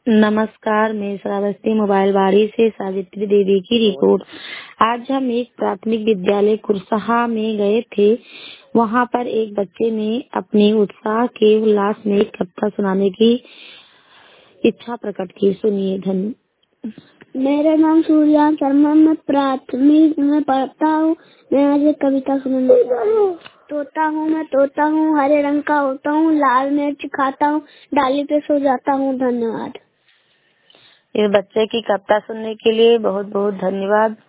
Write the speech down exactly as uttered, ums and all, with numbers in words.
नमस्कार, मैं श्रावस्ती मोबाइल बाड़ी से सावित्री देवी की रिपोर्ट। आज हम एक प्राथमिक विद्यालय कुरसहा में गए थे। वहाँ पर एक बच्चे ने अपने उत्साह के उल्लास में एक कविता सुनाने की इच्छा प्रकट की। सुनिए। धन्य मेरा नाम सूर्या शर्मा, मैं प्राथमिक में पढ़ता हूँ। मैं आज एक कविता सुनाने जा रही हूँ। तोता हूँ मैं तोता हूँ, हरे रंग का होता हूँ, लाल मिर्च खाता हूँ, डाली पे सो जाता हूँ। धन्यवाद। इस बच्चे की कविता सुनने के लिए बहुत बहुत धन्यवाद।